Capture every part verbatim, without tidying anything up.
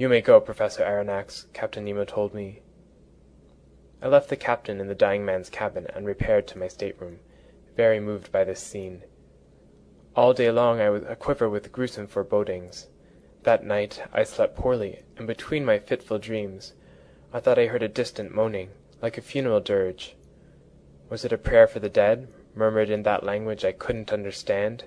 "You may go, Professor Aronnax," Captain Nemo told me. I left the captain in the dying man's cabin and repaired to my stateroom, very moved by this scene. All day long I was aquiver with gruesome forebodings. That night I slept poorly, and between my fitful dreams I thought I heard a distant moaning, like a funeral dirge. Was it a prayer for the dead, murmured in that language I couldn't understand?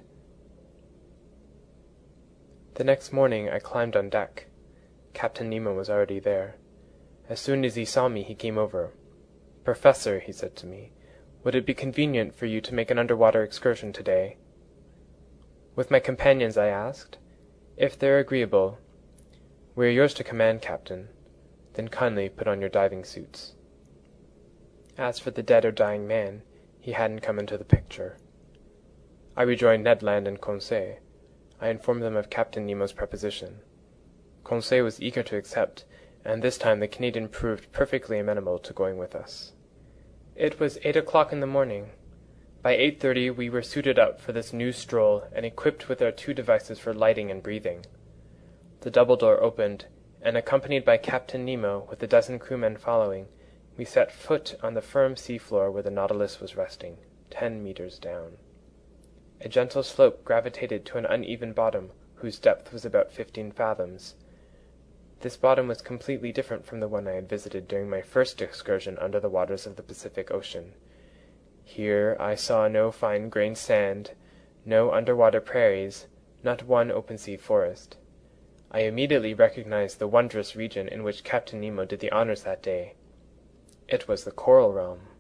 The next morning I climbed on deck. Captain Nemo was already there. As soon as he saw me he came over. "Professor," he said to me, "would it be convenient for you to make an underwater excursion today?" "With my companions?" I asked. "If they're agreeable." "We are yours to command, Captain." "Then kindly put on your diving suits." As for the dead or dying man, he hadn't come into the picture. I rejoined Ned Land and Conseil. I informed them of Captain Nemo's proposition. Conseil was eager to accept, and this time the Canadian proved perfectly amenable to going with us. It was eight o'clock in the morning. By eight thirty we were suited up for this new stroll and equipped with our two devices for lighting and breathing. The double door opened, and accompanied by Captain Nemo with a dozen crewmen following, we set foot on the firm seafloor where the Nautilus was resting, ten meters down. A gentle slope gravitated to an uneven bottom whose depth was about fifteen fathoms. This bottom was completely different from the one I had visited during my first excursion under the waters of the Pacific Ocean. Here I saw no fine-grained sand, no underwater prairies, not one open-sea forest. I immediately recognized the wondrous region in which Captain Nemo did the honors that day. It was the coral realm.